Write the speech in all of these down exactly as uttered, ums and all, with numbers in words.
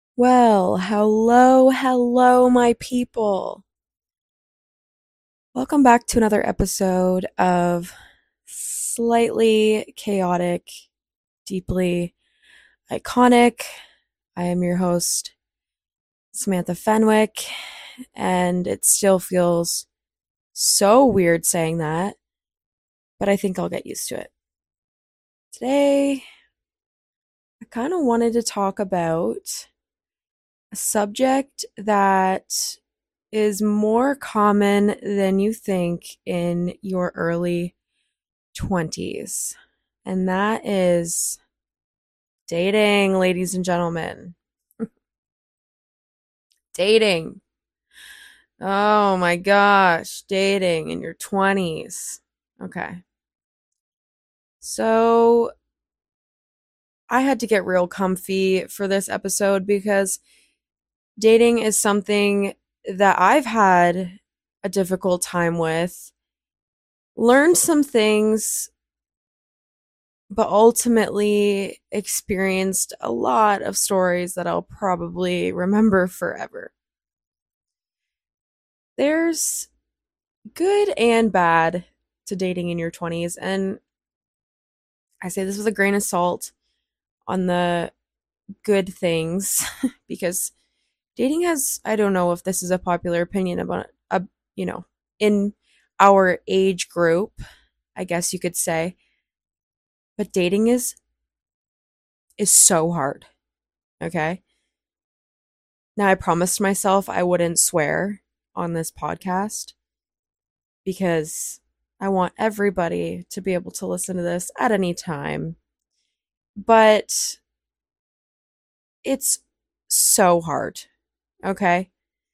Well, hello, hello, my people. Welcome back to another episode of Slightly Chaotic, Deeply Iconic. I am your host, Samantha Fenwick, and it still feels so weird saying that, but I think I'll get used to it. Today, I kind of wanted to talk about a subject that is more common than you think in your early twenties. And that is dating, ladies and gentlemen. Dating. Oh my gosh, dating in your twenties. Okay. So I had to get real comfy for this episode because dating is something that I've had a difficult time with. Learned some things, but ultimately experienced a lot of stories that I'll probably remember forever. There's good and bad to dating in your twenties, and I say this with a grain of salt on the good things because dating has, I don't know if this is a popular opinion about a you know in our age group, I guess you could say, but dating is is so hard. Okay. Now, I promised myself I wouldn't swear on this podcast because I want everybody to be able to listen to this at any time. But it's so hard, okay?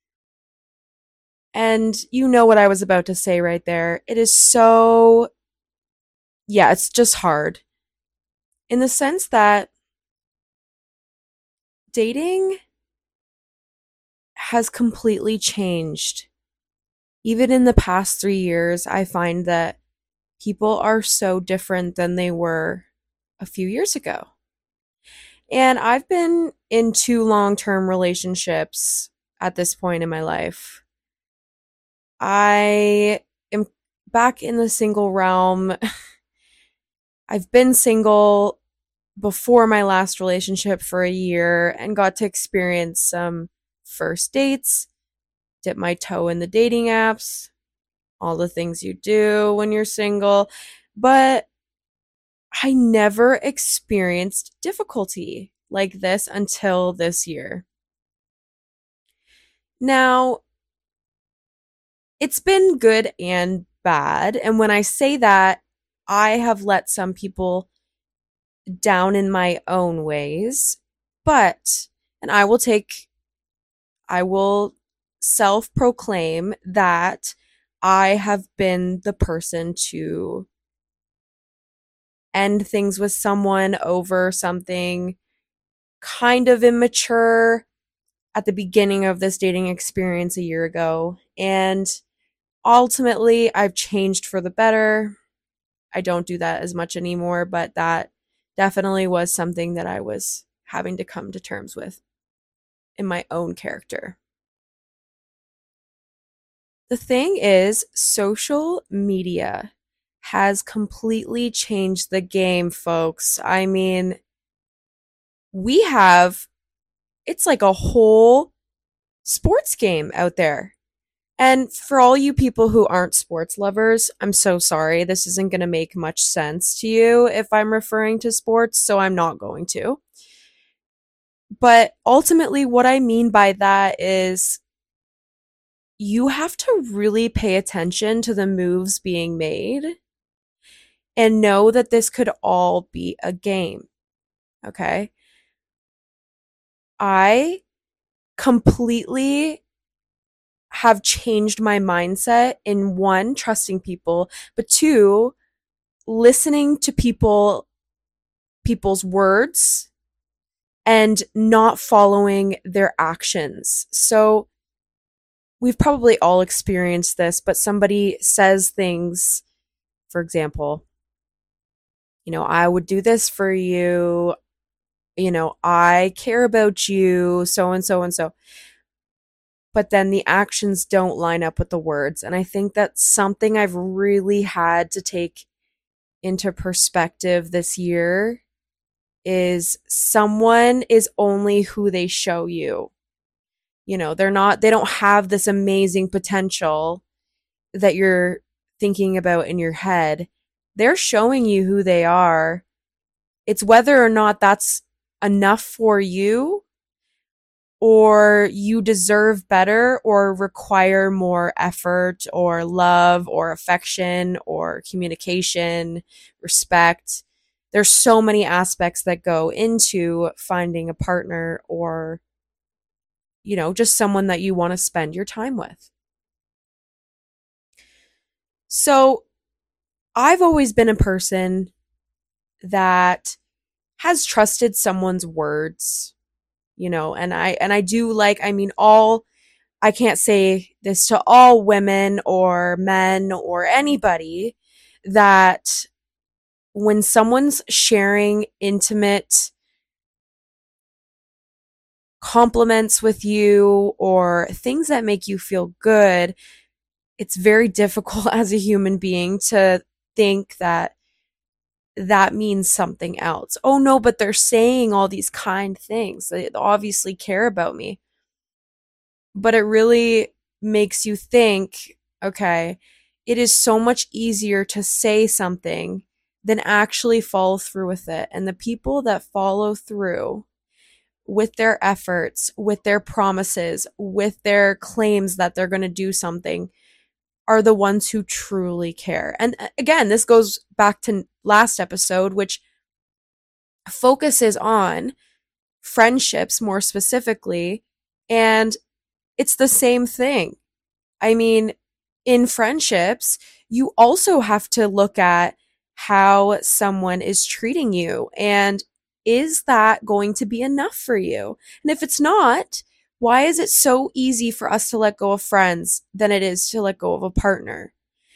And you know what I was about to say right there. It is so, yeah, it's just hard in the sense that dating has completely changed. Even in the past three years, I find that people are so different than they were a few years ago. And I've been in two long term relationships at this point in my life. I am back in the single realm. I've been single before my last relationship for a year and got to experience some first dates, dip my toe in the dating apps, all the things you do when you're single. But I never experienced difficulty like this until this year. Now, it's been good and bad. And when I say that, I have let some people down in my own ways. But, and I will take, I will self proclaim that I have been the person to end things with someone over something kind of immature at the beginning of this dating experience a year ago. And ultimately, I've changed for the better. I don't do that as much anymore, but that definitely was something that I was having to come to terms with in my own character. The thing is, social media has completely changed the game, folks. I mean, we have, it's like a whole sports game out there. And for all you people who aren't sports lovers, I'm so sorry. This isn't going to make much sense to you if I'm referring to sports, so I'm not going to. But ultimately, what I mean by that is you have to really pay attention to the moves being made and know that this could all be a game. Okay. I completely have changed my mindset in one, trusting people, but two, listening to people people's words and not following their actions. So we've probably all experienced this, but somebody says things, for example, you know, I would do this for you. you know, I care about you, so and so and so. But then the actions don't line up with the words. And I think that's something I've really had to take into perspective this year is someone is only who they show you. You know, they're not, they don't have this amazing potential that you're thinking about in your head. They're showing you who they are. It's whether or not that's enough for you, or you deserve better, or require more effort or love or affection or communication, respect. There's so many aspects that go into finding a partner, or, you know, just someone that you want to spend your time with. So I've always been a person that has trusted someone's words, you know, and I and I do like, I mean, all I can't say this to all women or men or anybody, that when someone's sharing intimate compliments with you or things that make you feel good, it's very difficult as a human being to think that that means something else. Oh no, but they're saying all these kind things. They obviously care about me. But it really makes you think, okay, it is so much easier to say something than actually follow through with it. And the people that follow through with their efforts, with their promises, with their claims that they're going to do something are the ones who truly care. And again, this goes back to last episode, which focuses on friendships more specifically. And it's the same thing. I mean, in friendships, you also have to look at how someone is treating you. And is that going to be enough for you? And if it's not, why is it so easy for us to let go of friends than it is to let go of a partner?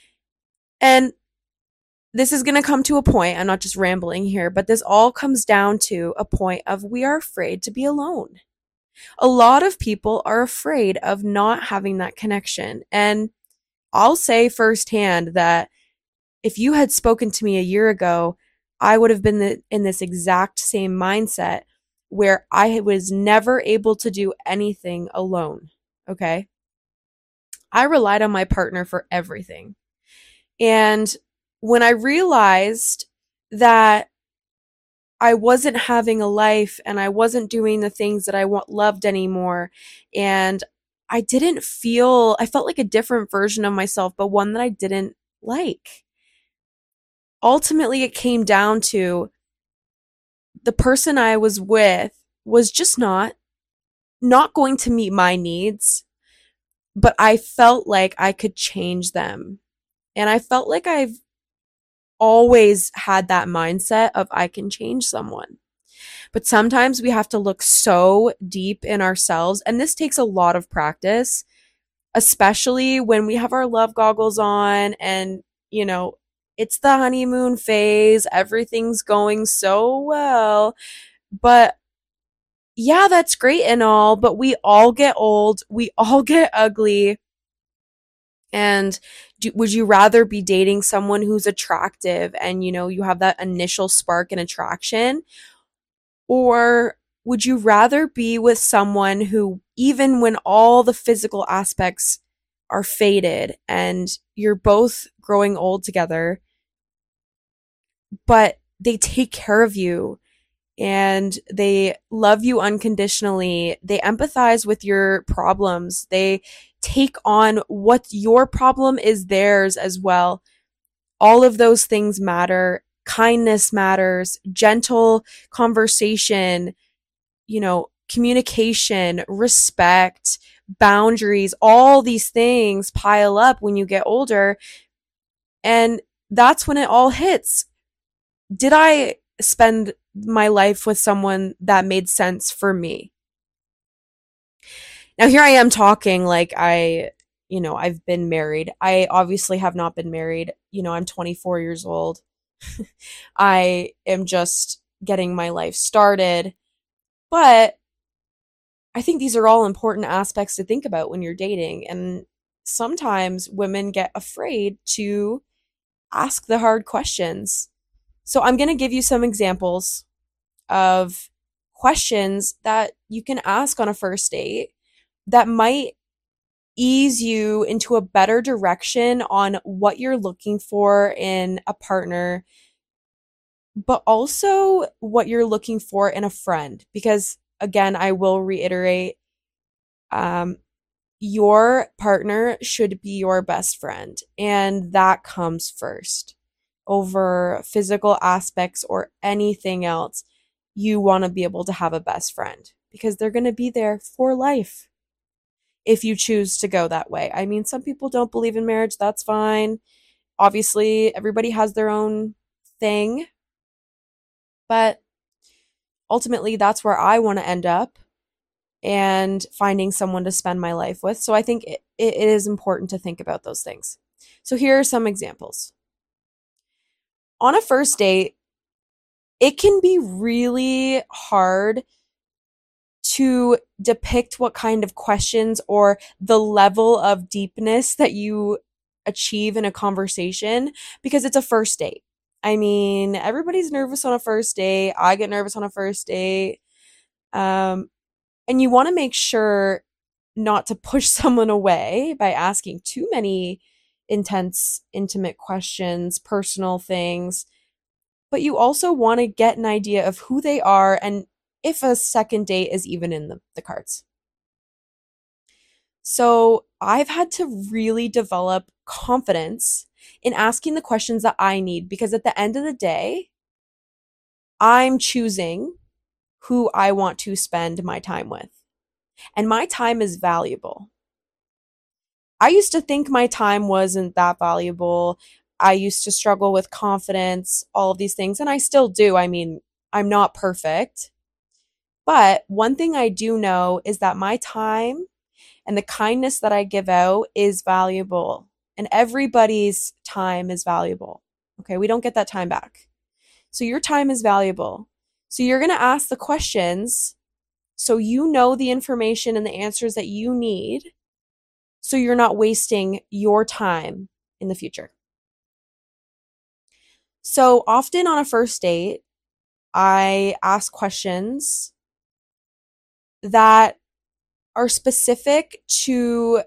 And this is going to come to a point, I'm not just rambling here, but this all comes down to a point of we are afraid to be alone. A lot of people are afraid of not having that connection. And I'll say firsthand that if you had spoken to me a year ago, I would have been the, in this exact same mindset where I was never able to do anything alone. Okay. I relied on my partner for everything. And when I realized that I wasn't having a life and I wasn't doing the things that I want, loved anymore, and I didn't feel, I felt like a different version of myself, but one that I didn't like. Ultimately, it came down to the person I was with was just not, not going to meet my needs, but I felt like I could change them. And I felt like I've always had that mindset of I can change someone. But sometimes we have to look so deep in ourselves, and this takes a lot of practice, especially when we have our love goggles on and, you know, it's the honeymoon phase, everything's going so well. But yeah, that's great and all, but we all get old, we all get ugly. And do, would you rather be dating someone who's attractive and, you know, you have that initial spark and attraction? Or would you rather be with someone who, even when all the physical aspects are faded and you're both growing old together, but they take care of you and they love you unconditionally, they empathize with your problems, they take on what your problem is theirs as well. All of those things matter. Kindness matters, gentle conversation, you know, communication, respect, boundaries, all these things pile up when you get older. And that's when it all hits. Did I spend my life with someone that made sense for me? Now, here I am talking like I, you know, I've been married. I obviously have not been married. You know, I'm twenty-four years old. I am just getting my life started. But I think these are all important aspects to think about when you're dating. And sometimes women get afraid to ask the hard questions. So I'm going to give you some examples of questions that you can ask on a first date that might ease you into a better direction on what you're looking for in a partner, but also what you're looking for in a friend. Because again, I will reiterate, um, your partner should be your best friend, and that comes first over physical aspects or anything else. You want to be able to have a best friend because they're going to be there for life if you choose to go that way. I mean, some people don't believe in marriage, that's fine. Obviously, everybody has their own thing, but ultimately, that's where I want to end up and finding someone to spend my life with. So I think it, it is important to think about those things. So here are some examples. On a first date, it can be really hard to depict what kind of questions or the level of deepness that you achieve in a conversation because it's a first date. I mean, everybody's nervous on a first date. I get nervous on a first date. Um, and you want to make sure not to push someone away by asking too many intense, intimate questions, personal things. But you also want to get an idea of who they are and if a second date is even in the, the cards. So I've had to really develop confidence in asking the questions that I need because at the end of the day, I'm choosing who I want to spend my time with. And my time is valuable. I used to think my time wasn't that valuable. I used to struggle with confidence, all of these things, and I still do. I mean, I'm not perfect. But one thing I do know is that my time and the kindness that I give out is valuable. And everybody's time is valuable. Okay, we don't get that time back. So your time is valuable. So you're going to ask the questions so you know the information and the answers that you need so you're not wasting your time in the future. So often on a first date, I ask questions that are specific to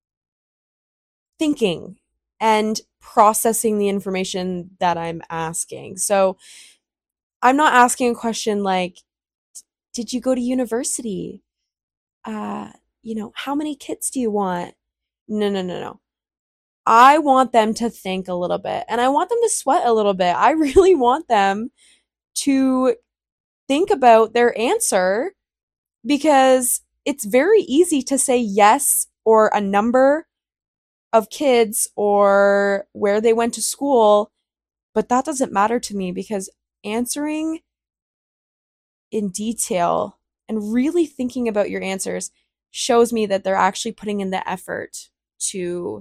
thinking and processing the information that I'm asking. So I'm not asking a question like, did you go to university? Uh, you know, how many kids do you want? No, no, no, no. I want them to think a little bit and I want them to sweat a little bit. I really want them to think about their answer because it's very easy to say yes or a number of kids or where they went to school, but that doesn't matter to me because answering in detail and really thinking about your answers shows me that they're actually putting in the effort to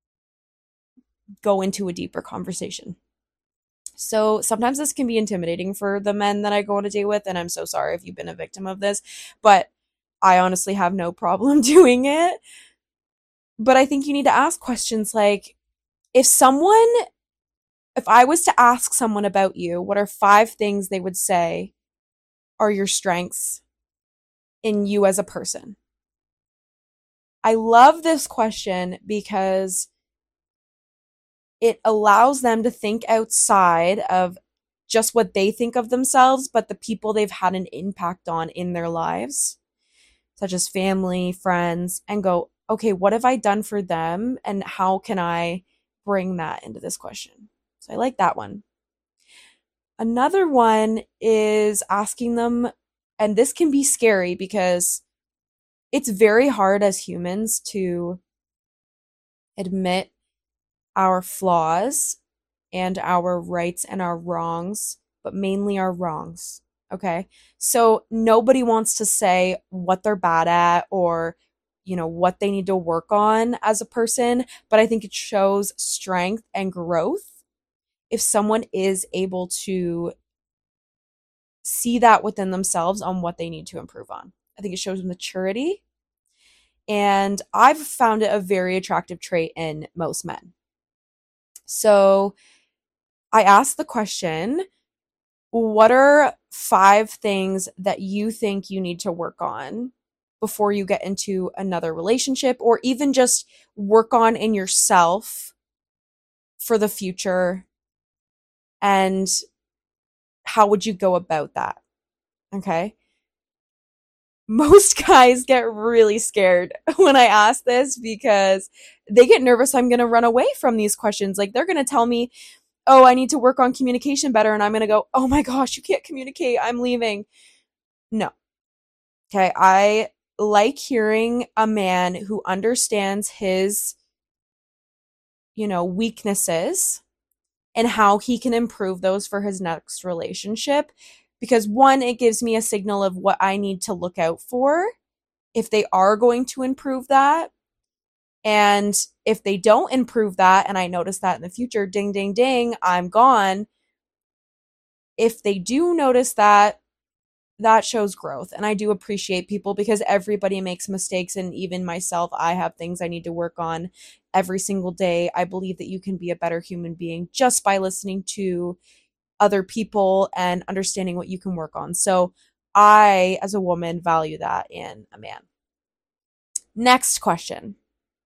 go into a deeper conversation. So sometimes this can be intimidating for the men that I go on a date with, and I'm so sorry if you've been a victim of this, but I honestly have no problem doing it. But I think you need to ask questions like, if someone, if I was to ask someone about you, what are five things they would say are your strengths in you as a person? I love this question because it allows them to think outside of just what they think of themselves, but the people they've had an impact on in their lives, such as family, friends, and go, okay, what have I done for them? And how can I bring that into this question? So I like that one. Another one is asking them, and this can be scary because it's very hard as humans to admit our flaws and our rights and our wrongs, but mainly our wrongs. Okay. So nobody wants to say what they're bad at or, you know, what they need to work on as a person. But I think it shows strength and growth if someone is able to see that within themselves on what they need to improve on. I think it shows maturity. And I've found it a very attractive trait in most men. So I asked the question, what are five things that you think you need to work on before you get into another relationship, or even just work on in yourself for the future? And how would you go about that? Okay. Most guys get really scared when I ask this because they get nervous I'm going to run away from these questions. Like, they're going to tell me, oh, I need to work on communication better. And I'm going to go, oh my gosh, you can't communicate, I'm leaving. No. Okay. I like hearing a man who understands his, you know, weaknesses and how he can improve those for his next relationship. Because one, it gives me a signal of what I need to look out for if they are going to improve that. And if they don't improve that, and I notice that in the future, ding, ding, ding, I'm gone. If they do notice that, that shows growth. And I do appreciate people because everybody makes mistakes. And even myself, I have things I need to work on every single day. I believe that you can be a better human being just by listening to other people and understanding what you can work on. So I, as a woman, value that in a man. Next question.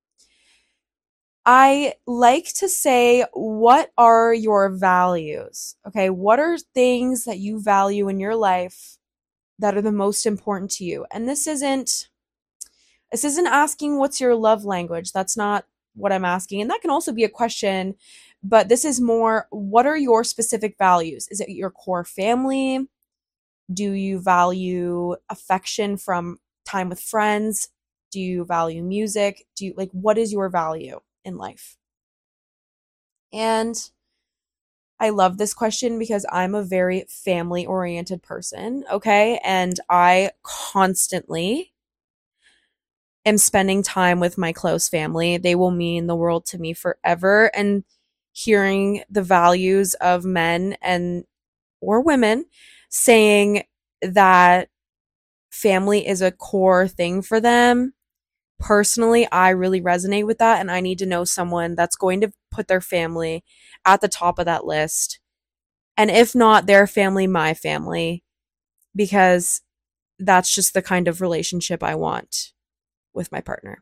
I like to say, what are your values? Okay, what are things that you value in your life that are the most important to you? And this isn't this isn't asking what's your love language. That's not what I'm asking. And that can also be a question, but this is more, what are your specific values? Is it your core family? Do you value affection from time with friends? Do you value music? Do you like, what is your value in life? And I love this question because I'm a very family oriented person, okay? And I constantly am spending time with my close family. They will mean the world to me forever. And hearing the values of men and or women saying that family is a core thing for them, personally, I really resonate with that. And I need to know someone that's going to put their family at the top of that list. And if not their family, my family, because that's just the kind of relationship I want with my partner.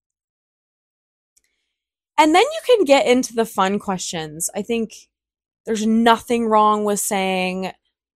And then you can get into the fun questions. I think there's nothing wrong with saying,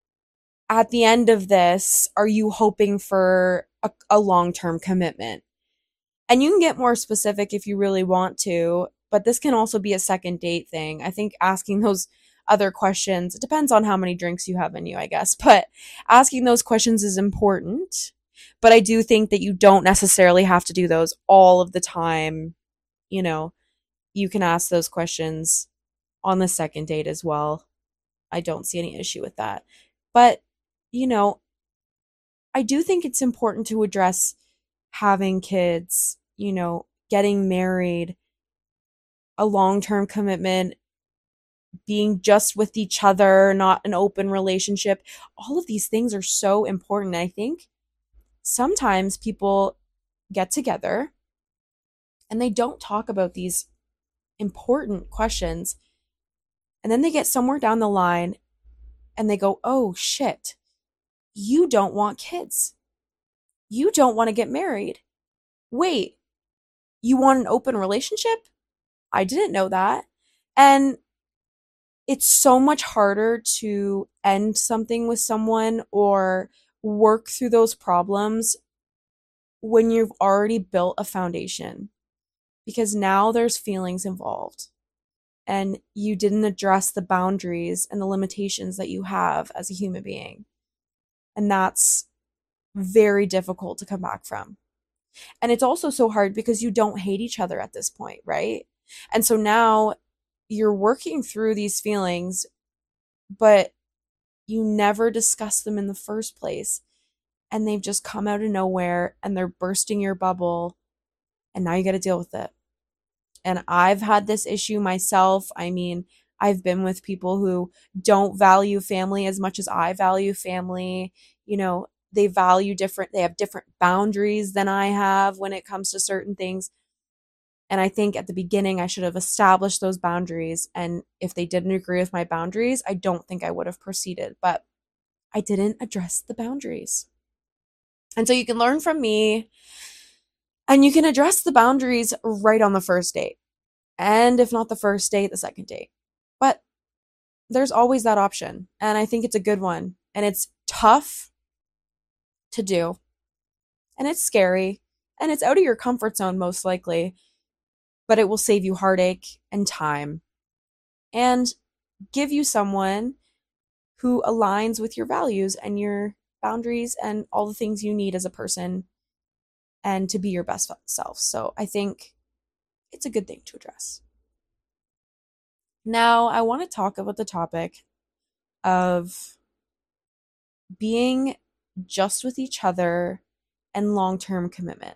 at the end of this, are you hoping for a, a long-term commitment? And you can get more specific if you really want to, but this can also be a second date thing. I think asking those other questions, it depends on how many drinks you have in you, I guess, but asking those questions is important. But I do think that you don't necessarily have to do those all of the time. You know, you can ask those questions on the second date as well. I don't see any issue with that. But, you know, I do think it's important to address having kids, you know, getting married, a long-term commitment, being just with each other, not an open relationship. All of these things are so important. I think sometimes people get together and they don't talk about these important questions. And then they get somewhere down the line and they go, oh shit, you don't want kids. You don't want to get married. Wait, you want an open relationship? I didn't know that. And it's so much harder to end something with someone or work through those problems when you've already built a foundation, because now there's feelings involved and you didn't address the boundaries and the limitations that you have as a human being. And that's very difficult to come back from. And it's also so hard because you don't hate each other at this point, right? And so now you're working through these feelings, but you never discuss them in the first place. And they've just come out of nowhere and they're bursting your bubble. And now you got to deal with it. And I've had this issue myself. I mean, I've been with people who don't value family as much as I value family. You know, they value different, they have different boundaries than I have when it comes to certain things. And I think at the beginning, I should have established those boundaries. And if they didn't agree with my boundaries, I don't think I would have proceeded. But I didn't address the boundaries. And so you can learn from me and you can address the boundaries right on the first date. And if not the first date, the second date. But there's always that option. And I think it's a good one. And it's tough to do. And it's scary. And it's out of your comfort zone, most likely. But it will save you heartache and time. And give you someone who aligns with your values and your boundaries and all the things you need as a person and to be your best self. So I think it's a good thing to address. Now, I want to talk about the topic of being just with each other and long-term commitment.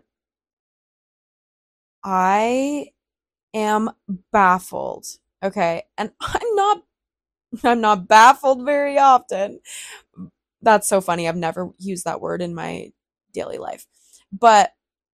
I am baffled. Okay. And I'm not I'm not baffled very often. That's so funny. I've never used that word in my daily life. But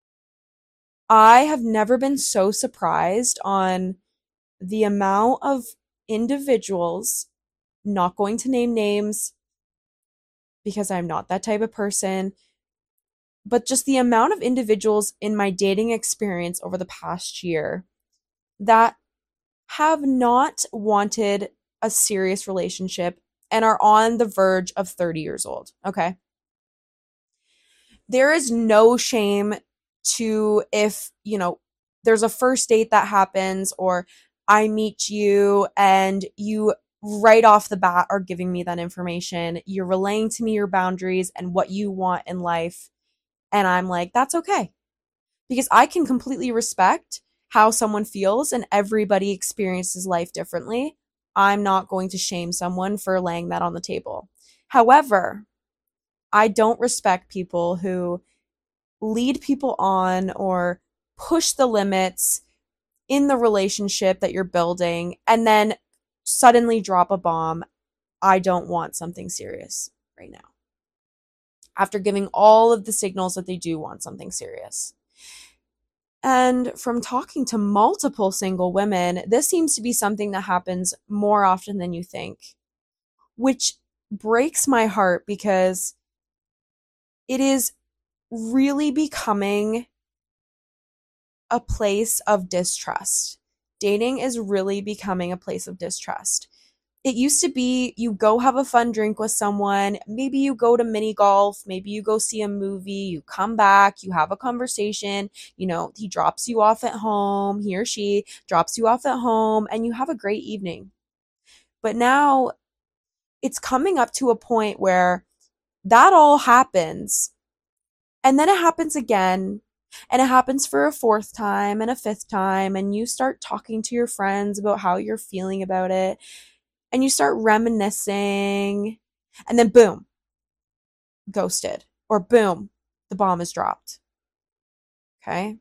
I have never been so surprised on the amount of individuals, not going to name names because I'm not that type of person, but just the amount of individuals in my dating experience over the past year that have not wanted a serious relationship and are on the verge of thirty years old. Okay. There is no shame to if, you know, there's a first date that happens or I meet you and you right off the bat are giving me that information. You're relaying to me your boundaries and what you want in life. And I'm like, that's okay. Because I can completely respect how someone feels and everybody experiences life differently. I'm not going to shame someone for laying that on the table. However, I don't respect people who lead people on or push the limits in the relationship that you're building and then suddenly drop a bomb. I don't want something serious right now. After giving all of the signals that they do want something serious. And from talking to multiple single women, this seems to be something that happens more often than you think, which breaks my heart because it is really becoming a place of distrust. Dating is really becoming a place of distrust. It used to be you go have a fun drink with someone, maybe you go to mini golf, maybe you go see a movie, you come back, you have a conversation, you know, he drops you off at home, he or she drops you off at home, and you have a great evening. But now it's coming up to a point where that all happens, and then it happens again, and it happens for a fourth time and a fifth time, and you start talking to your friends about how you're feeling about it. And you start reminiscing, and then boom, ghosted. Or boom, the bomb is dropped. Okay?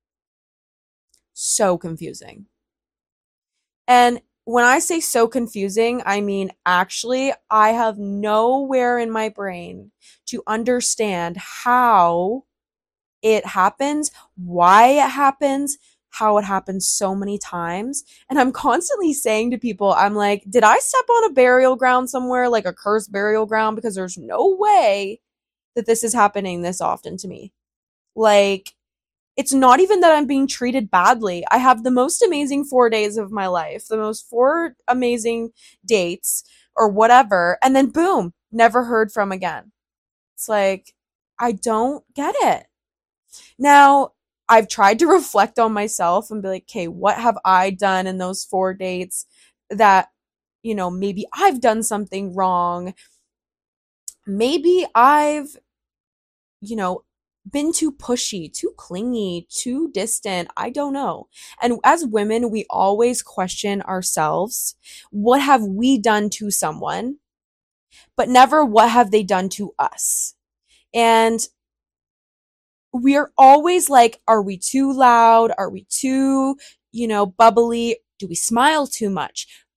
So confusing. And when I say so confusing, I mean actually, I have nowhere in my brain to understand how it happens, why it happens, how it happens so many times. And I'm constantly saying to people, I'm like, did I step on a burial ground somewhere, like a cursed burial ground? Because there's no way that this is happening this often to me. Like, it's not even that I'm being treated badly. I have the most amazing four days of my life, the most four amazing dates or whatever. And then boom, never heard from again. It's like, I don't get it. Now, I've tried to reflect on myself and be like, okay, what have I done in those four dates that, you know, maybe I've done something wrong. Maybe I've, you know, been too pushy, too clingy, too distant. I don't know. And as women, we always question ourselves. What have we done to someone? But never what have they done to us? And we're always like, are we too loud? Are we too, you know, bubbly? Do we smile too much?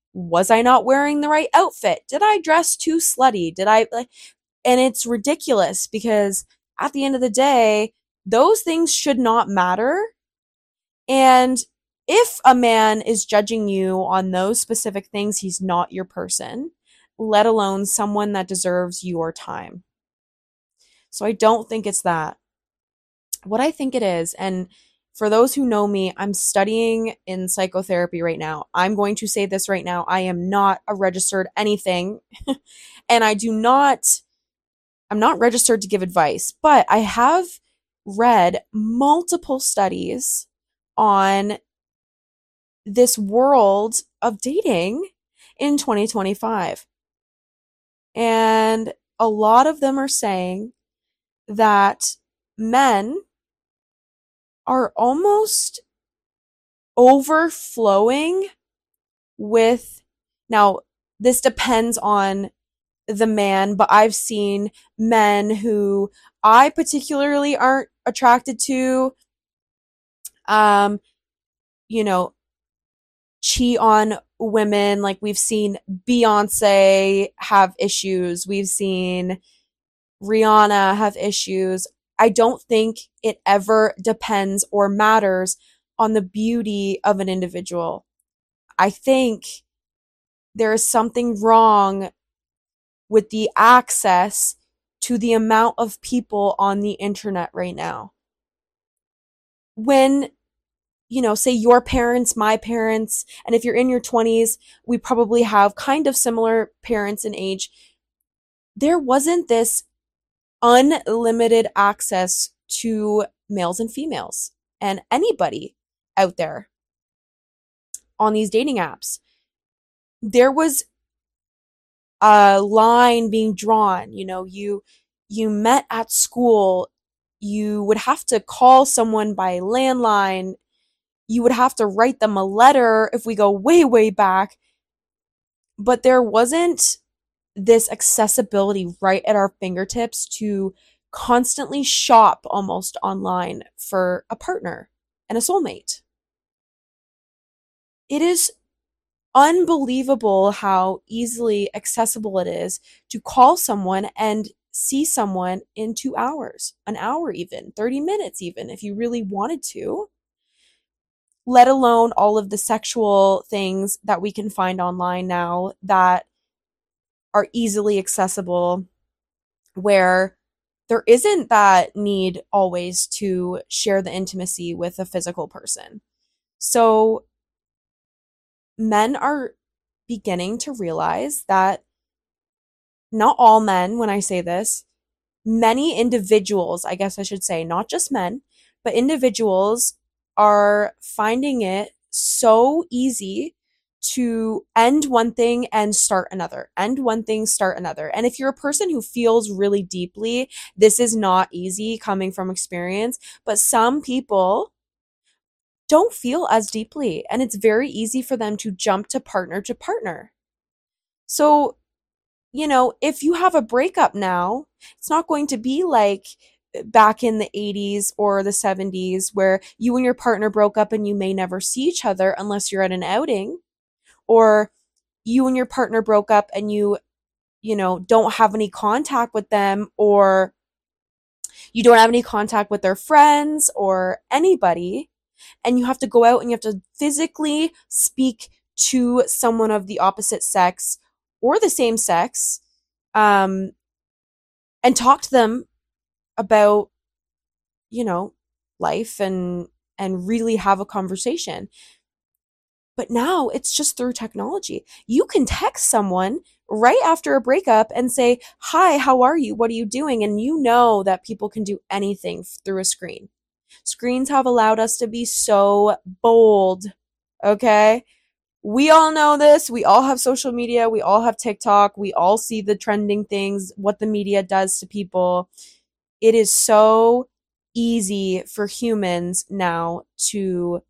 Was I not wearing the right outfit? Did I dress too slutty? Did I like, and it's ridiculous because at the end of the day, those things should not matter. And if a man is judging you on those specific things, he's not your person, let alone someone that deserves your time. So I don't think it's that. What I think it is, and for those who know me, I'm studying in psychotherapy right now. I'm going to say this right now. I am not a registered anything, and I do not, I'm not registered to give advice, but I have read multiple studies on this world of dating in twenty twenty-five. And a lot of them are saying that men are almost overflowing with, now this depends on the man, but I've seen men who I particularly aren't attracted to, um, you know, cheat on women. Like we've seen Beyonce have issues. We've seen Rihanna have issues. I don't think it ever depends or matters on the beauty of an individual. I think there is something wrong with the access to the amount of people on the internet right now. When, you know, say your parents, my parents, and if you're in your twenties, we probably have kind of similar parents in age. There wasn't this unlimited access to males and females and anybody out there on these dating apps. There was a line being drawn. You know, you you met at school, you would have to call someone by landline, you would have to write them a letter if we go way, way back. But there wasn't this accessibility right at our fingertips to constantly shop almost online for a partner and a soulmate. It is unbelievable how easily accessible it is to call someone and see someone in two hours, an hour even, thirty minutes even, if you really wanted to. Let alone all of the sexual things that we can find online now that are easily accessible, where there isn't that need always to share the intimacy with a physical person. So men are beginning to realize that, not all men, when I say this, many individuals, I guess I should say, not just men, but individuals are finding it so easy to end one thing and start another, end one thing, start another. And if you're a person who feels really deeply, this is not easy coming from experience, but some people don't feel as deeply, and it's very easy for them to jump to partner to partner. So, you know, if you have a breakup now, it's not going to be like back in the eighties or the seventies where you and your partner broke up and you may never see each other unless you're at an outing, or you and your partner broke up and you, you know, don't have any contact with them, or you don't have any contact with their friends or anybody, and you have to go out and you have to physically speak to someone of the opposite sex or the same sex, um, and talk to them about, you know, life and and really have a conversation. But now it's just through technology. You can text someone right after a breakup and say, "Hi, how are you? What are you doing?" And you know that people can do anything through a screen. Screens have allowed us to be so bold, okay? We all know this. We all have social media. We all have TikTok. We all see the trending things, what the media does to people. It is so easy for humans now to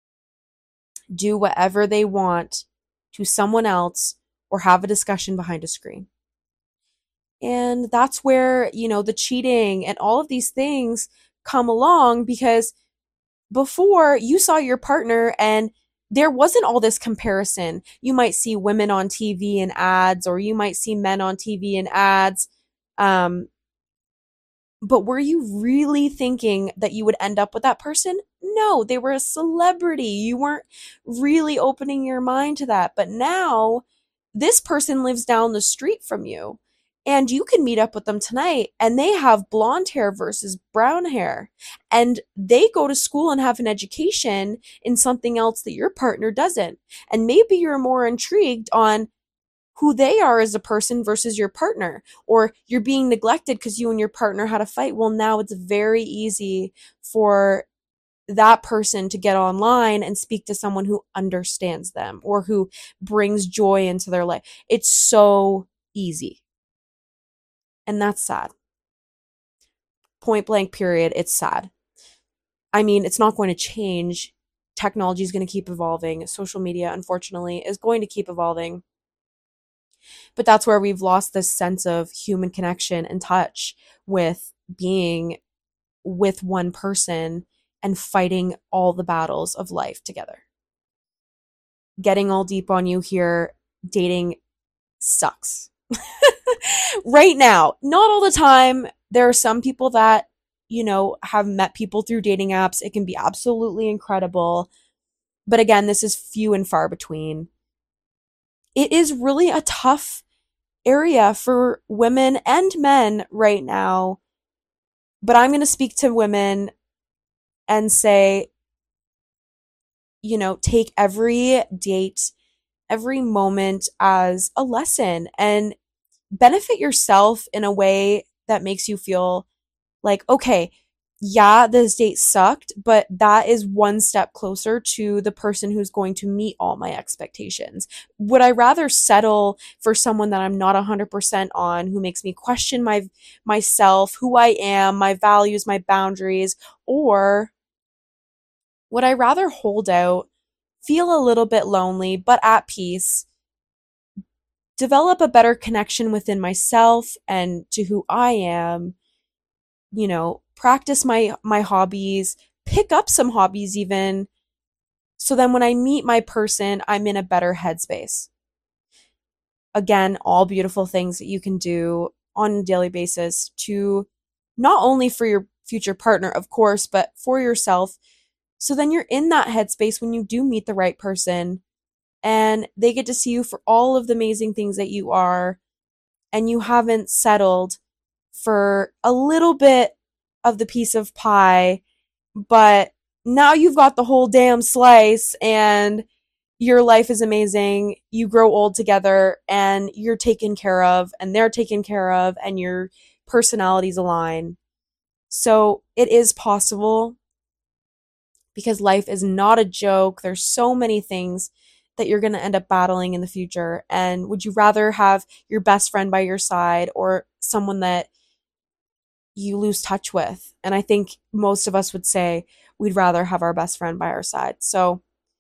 do whatever they want to someone else or have a discussion behind a screen. And that's where, you know, the cheating and all of these things come along, because before you saw your partner and there wasn't all this comparison. You might see women on T V in ads, or you might see men on T V in ads. Um, but were you really thinking that you would end up with that person? No, they were a celebrity. You weren't really opening your mind to that. But now this person lives down the street from you, and you can meet up with them tonight, and they have blonde hair versus brown hair, and they go to school and have an education in something else that your partner doesn't. And maybe you're more intrigued on who they are as a person versus your partner, or you're being neglected because you and your partner had a fight. Well, now it's very easy for that person to get online and speak to someone who understands them or who brings joy into their life. It's so easy. And that's sad. Point blank, period. It's sad. I mean, it's not going to change. Technology is going to keep evolving. Social media, unfortunately, is going to keep evolving. But that's where we've lost this sense of human connection and touch with being with one person and fighting all the battles of life together. Getting all deep on you here, dating sucks. Right now, not all the time. There are some people that, you know, have met people through dating apps. It can be absolutely incredible. But again, this is few and far between. It is really a tough area for women and men right now. But I'm going to speak to women and say, you know, take every date, every moment as a lesson, and benefit yourself in a way that makes you feel like, okay, yeah, this date sucked, but that is one step closer to the person who's going to meet all my expectations. Would I rather settle for someone that I'm not one hundred percent on, who makes me question my myself, who I am, my values, my boundaries, or would I rather hold out, feel a little bit lonely, but at peace, develop a better connection within myself and to who I am, you know, practice my my hobbies, pick up some hobbies even, so then when I meet my person, I'm in a better headspace. Again, all beautiful things that you can do on a daily basis to not only for your future partner, of course, but for yourself. So then you're in that headspace when you do meet the right person, and they get to see you for all of the amazing things that you are, and you haven't settled for a little bit of the piece of pie, but now you've got the whole damn slice, and your life is amazing. You grow old together, and you're taken care of, and they're taken care of, and your personalities align. So it is possible, because life is not a joke. There's so many things that you're going to end up battling in the future. And would you rather have your best friend by your side or someone that you lose touch with? And I think most of us would say we'd rather have our best friend by our side. So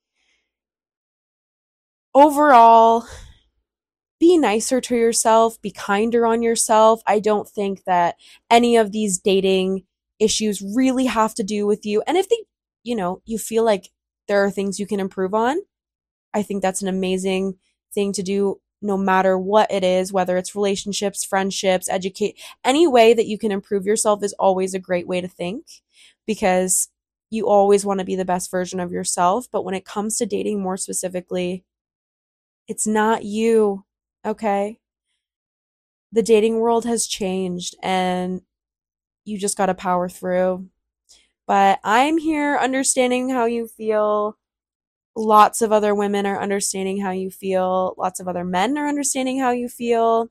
overall, be nicer to yourself, be kinder on yourself. I don't think that any of these dating issues really have to do with you. And if they, you know, you feel like there are things you can improve on, I think that's an amazing thing to do, no matter what it is, whether it's relationships, friendships, educate, any way that you can improve yourself is always a great way to think, because you always want to be the best version of yourself. But when it comes to dating more specifically, it's not you, okay? The dating world has changed, and you just got to power through. But I'm here understanding how you feel. Lots of other women are understanding how you feel. Lots of other men are understanding how you feel.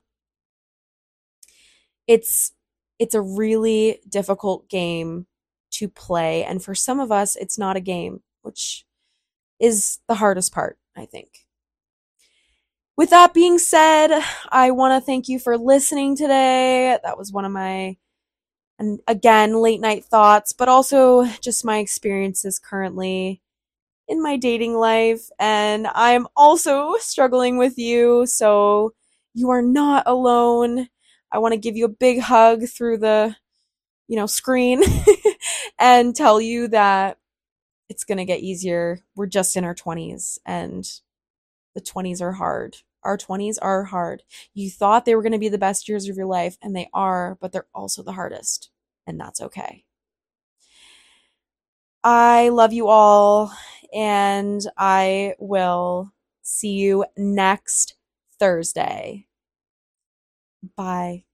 It's it's a really difficult game to play, and for some of us it's not a game, which is the hardest part, I think. With that being said, I want to thank you for listening today. That was one of my, and again, late night thoughts, but also just my experiences currently in my dating life. And I'm also struggling with you, so you are not alone. I want to give you a big hug through the, you know, screen and tell you that it's going to get easier. We're just in our twenties, and the twenties are hard. Our twenties are hard. You thought they were going to be the best years of your life, and they are, but they're also the hardest, and that's okay. I love you all, and I will see you next Thursday. Bye.